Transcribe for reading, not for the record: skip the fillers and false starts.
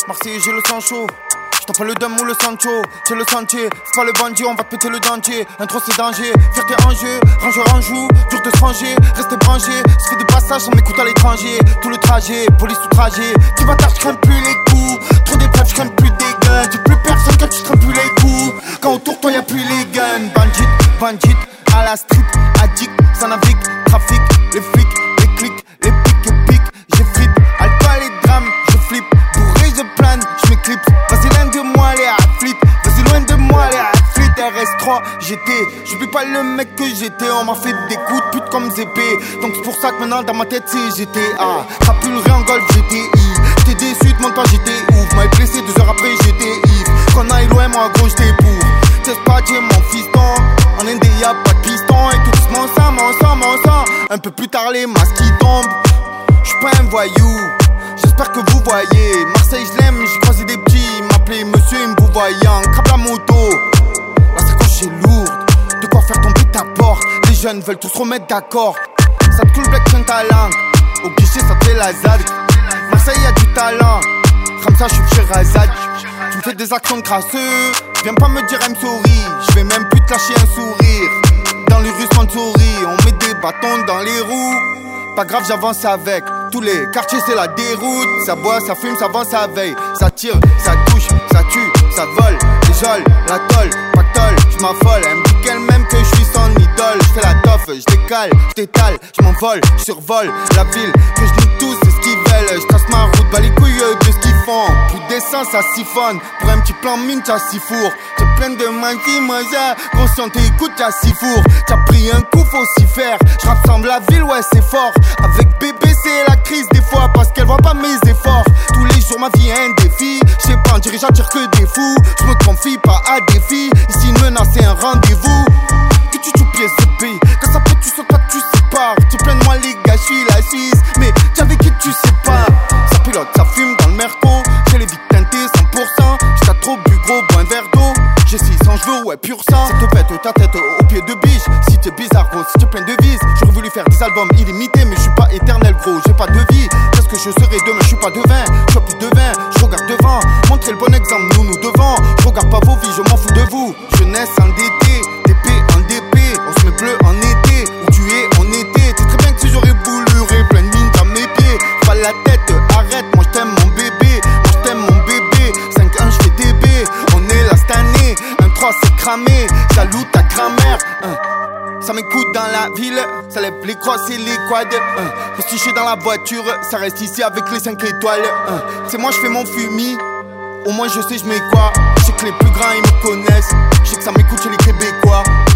Marseille, j'ai le sang chaud. J't'en pas le dum ou le Sancho, c'est le sentier, c'est pas le bandit, on va te péter le dentier. Un trop c'est danger, fierté en jeu, rangeur en joue, dur de se ranger, rester branché, se fait des passages, on m'écoute à l'étranger. Tout le trajet, police tout trajet, petit bâtard, j'crains plus les coups. Trop des preuves, j'crains plus des guns, j'ai plus personne quand tu crains plus les coups. Quand autour toi y'a plus les guns, bandit, à la street, addict, ça navigue, trafic, les flics, les clics, les pics et pics, j'ai flip, alcool et drame, je flippe, bourré je plane, je m'éclipse, vas-y loin de moi les athlètes, vas-y loin de moi les athlètes, RS3, j'étais, j'oublie pas le mec que j'étais, on m'a fait des coups de pute comme Zépé, donc c'est pour ça que maintenant dans ma tête c'est GTA, rapullerai en golf GTI, j'étais déçu de mon temps j'étais ouf, m'avais blessé 2 heures après j'étais ivre, qu'on aille loin moi gros j'étais pour, t'es pas Dieu mon fiston, en Inde y'a pas de piston, et tout doucement ça, mon sang, un peu plus tard les masques qui tombent, j'suis pas un voyou. J'espère que vous voyez, Marseille je l'aime, j'ai croisé des petits, ils m'appelaient monsieur, ils me vous voyant, crape la moto, la sacoche est lourde, de quoi faire tomber ta porte, les jeunes veulent tous se remettre d'accord, ça te coule black tiens ta langue, au guichet ça te fait la zad, Marseille y'a du talent, comme ça j'suis chez Razad, tu me fais des actions crasseux, viens pas me dire I'm sorry, j'vais même plus te lâcher un sourire, dans les rues sans souris, on met des bâtons dans les roues, pas grave j'avance avec, tous les quartiers c'est la déroute, ça boit, ça fume, ça vend, ça veille, ça tire, ça touche, ça tue, ça vole, déjole, la tolle, pactole, j'm'affole, elle me dit qu'elle-même que j'suis son idole, j'fais la toffe, j'décale, j'tétale, j'm'envole, j'survole la ville, que j'nique tous, c'est ce qu'ils veulent, j'trace ma route, bas les couilles de ce qu'ils font, plus d'essence ça siphonne, pour un petit plan mine t'as 6 fours, t'es plein de maquis, moi j'ai, conscient t'écoutes t'as 6 fours, t'as pris un coup faut s'y faire, j'rassemble la ville ouais c'est fort, avec bébé c'est la crise des fois parce qu'elle voit pas mes efforts. Tous les jours ma vie est un défi. J'sais pas en dirige, j'attire que des fous. J'me confie pas à des filles. Ici une menace c'est un rendez-vous. Que tu joues pieds épais. Quand ça peut tu sautes pas tu sépares. Tu plains de moi les gars, j'suis la 6. Mais t'es avec qui tu sais pas. Ça pilote, ça fume dans le merco. J'ai les vies teintées 100%. J't'as trop bu gros, bois un verre d'eau. J'ai 600 cheveux, ouais pur sang. Ça te pète ta tête au pied de biche. Si t'es bizarre gros, si t'es plein de vis. J'aurais voulu faire des albums illimités. Mais j'suis pas éternel gros, j'ai pas de vie. Qu'est-ce que je serai demain, j'suis pas devin. J'vois plus de vin, j'regarde devant. Montrez le bon exemple, nous devant. J'regarde pas vos vies, je m'en fous de vous. Jeunesse endettée, TP en DP. On se met bleu en été, où tu es en été. T'es très bien que si j'aurais voulu plein de mines à mes pieds. Pas la tête, arrête, moi j't'aime mon bébé. Moi j't'aime mon bébé, 5-1 j'fais TB. On est là cette année, 1-3 c'est cramé. Salut ta grand-mère, ça m'écoute dans la ville, ça lève les crosses et les quads. Postiché dans la voiture, ça reste ici avec les 5 étoiles. C'est moi je fais mon fumis, au moins je sais je mets quoi. Je sais que les plus grands ils me connaissent, je sais que ça m'écoute chez les Québécois.